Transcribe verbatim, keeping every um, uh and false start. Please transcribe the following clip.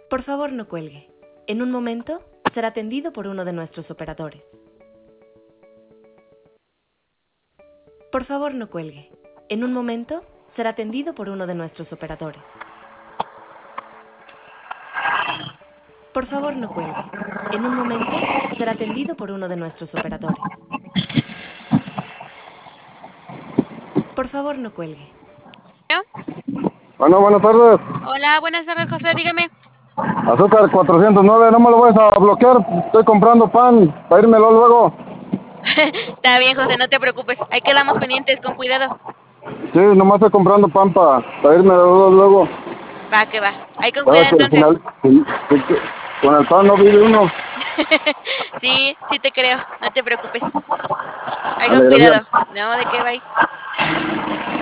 Por favor, no cuelgue. En un momento será atendido por uno de nuestros operadores. Por favor, no cuelgue. En un momento será atendido por uno de nuestros operadores. Por favor, no cuelgue. En un momento será atendido por uno de nuestros operadores. Por favor, no cuelgue. Bueno, buenas tardes. Hola, buenas tardes, José, dígame. Azúcar cuatrocientos nueve, no me lo vayas a bloquear. Estoy comprando pan para írmelo luego. Está bien, José, no te preocupes. Ahí quedamos pendientes, con cuidado. Sí, nomás estoy comprando pan para pa írmelo luego. Va, que va. Ahí con Sabes cuidado que al entonces. final, sí, sí, sí, con el pan no vive uno. Sí, sí te creo, no te preocupes. Ahí con Vale, cuidado. gracias. No, ¿de qué va?